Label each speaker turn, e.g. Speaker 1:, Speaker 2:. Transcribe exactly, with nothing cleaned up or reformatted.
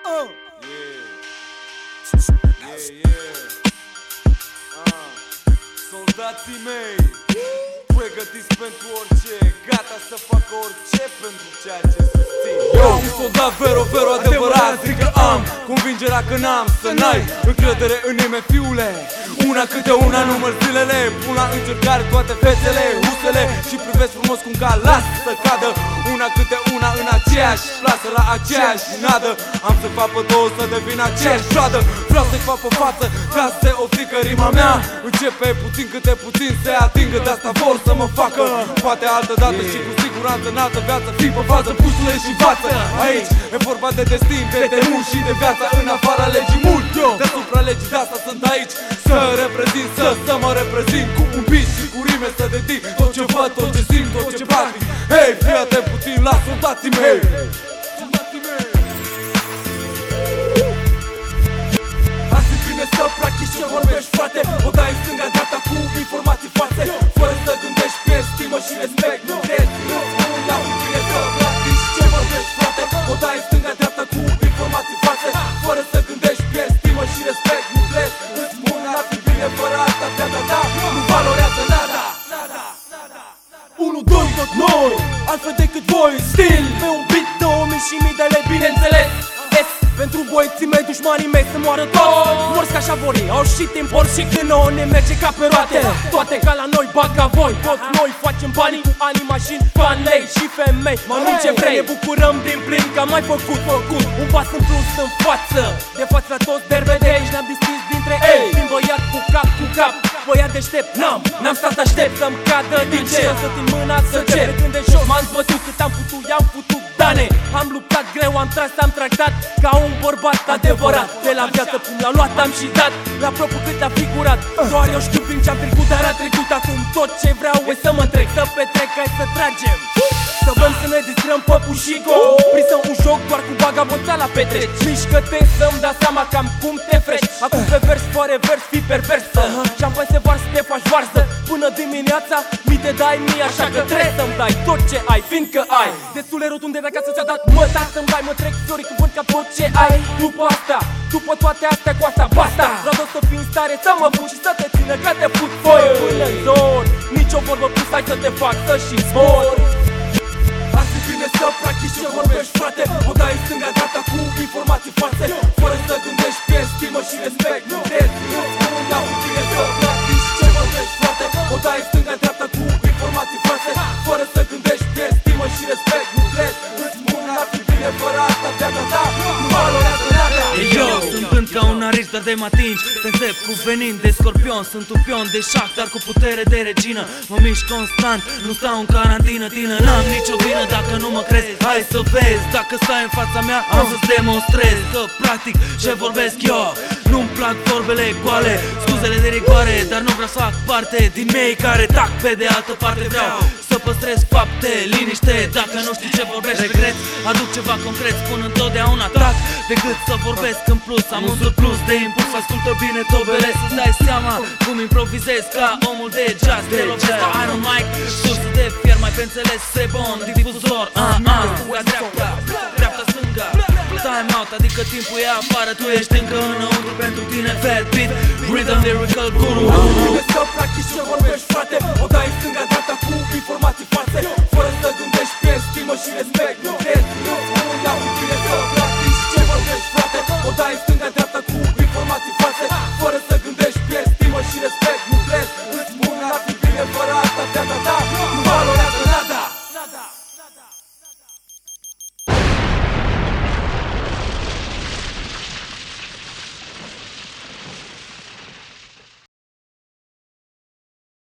Speaker 1: Uh. Yeah. Yeah, yeah. Uh. Soldații mei, pregătiți pentru orice, gata să facă orice pentru ceea ce susțin. Eu, un soldat vero, vero adevărat, zic că am convingerea că n-am să n-ai încredere în nimeni, fiule. Una câte una număr zilele, pun la încercare toate fețele, husele și privesc frumos cum ca las să cadă. Una câte una în aceeași plasă, la aceeași nadă. Am să fac pe două să devin aceeași joadă. Vreau să-i fac pe față ca să se oftică rima mea. Începe puțin câte puțin se atingă, de asta vor să mă facă. Poate altă dată și cu siguranță în altă viață, fii pe fază, pușule și față. Aici e vorba de destin, de temut și de viața în afara legii mult. Deasupra legii, de asta sunt aici, să reprezint, să, să mă reprezint. Cu un beat și cu rime să dedic tot ce văd, tot ce simt, tot ce practic. Hei, fii atent puțin la soldații mei. Azi e bine să practici ce vorbești, frate. O dai în stânga, dreapta cu informații false, fără să gândești pe stimă și respect. Nu crezi, nu spun, dar e bine să practici ce vorbești, frate. O dai în stânga, dreapta cu informații false, fără să gândești pe stimă și respect. Nu crezi, îți spun, ar fi bine fără asta, viața ta nu valorează nada. unu, doi, tot noi, altfel decât voi. Stil, pe un beat, două mii și mii de lei, bineînțeles. S, pentru băieții mei, dușmanii mei să moară toți. Morți ca așa vor ei, au și timp ori și când nouă ne merge ca pe roate. Toate ca la noi, bag ca voi, toți noi facem banii cu ani, mașini, bani, lei și femei. Mănânc ce vrei, ne bucurăm din plin că am mai făcut, făcut un pas în plus în față. De față la toți derbe de aici ne-am distins dintre ei. Din băiat cu cap, cu cap, băiat deștept, n-am, n-am stat aștept să-mi cadă din cer. Să țin mâna să cer, când de jos m-am zbătut cât am putut, i-am putut dane. Am luptat greu, am tras, am tractat ca un bărbat adevărat. De la viață cum l-am luat, am și dat la propriu cât a figurat. Doar eu știu prin ce-am trecut, dar a trecut. Acum tot ce vreau e să mă trec, să petrec, hai să tragem. Să vrem să ne distrăm păpușico, prisă un joc doar cu vagabonța la petreci. Mișcă-te să-mi dai seama cam cum te frești. Acum pe vers, fără vers, fii perversă. Șampani se varsă, te faci varză. Până dimineața, mii te dai mie, așa că trebuie să-mi dai tot ce ai, fiindcă ai destule rotunde de acasă ți-a dat. Mă, da, să-mi dai, mă trec florii cu vânt ca tot ce ai. După asta, după toate astea, cu asta, basta. Vreau doar să fii în stare să mă pun și să te țină ca te put foie până în zor. Nici o vorbă plus, hai să te fac să și zbor. Azi e bine să practici ce vorbești, frate. O dai în stânga, dreapta cu informații false, fără să gândești pe stimă și respect. Nu crezi, nu spun, dar e bine să practici ce vorbești, frate. O dai în stânga, dreapta cu informații false, fără să gândești pe stimă și respect. Nu crezi, îți spun, ar fi bine fără asta, viața ta nu valorează nada.
Speaker 2: Eu sunt vânt ca un ariș, dar de mă atingi. Te întreb cu venind de scorpion, sunt un pion de șah, dar cu putere de regină. Mă mișc constant, nu stau în carantină, tină. N-am nicio vină dacă nu mă crezi, hai să vezi. Dacă stai în fața mea, am să-ți demonstrez că practic ce vorbesc eu. Nu-mi plac vorbele goale, scuzele de rigoare, dar nu vreau să fac parte din mei care tac. Pe de altă parte vreau să păstrez fapte, liniște. Dacă nu știi ce vorbești, regret, aduc ceva concret, spun întotdeauna tac, decât să vorbesc în plus. Am un surplus de impuls, ascultă bine tobele, să-ți dai seama cum improvizez ca omul de jazz. Te lovesc la Iron Mike, sursă de fier, mai pe înțeles, se bon, difuzor. Ah, ah, stânga, dreapta, dreapta, stânga, time out, adică timpul e afară, tu ești încă înăuntru, pentru tine fat beat, rhythm lyrical guru.
Speaker 1: Bine să practici ce vorbești, frate. O dai în stânga, dreapta cu informații false, fără să gândești pe stimă și respect. Nu crezi, nu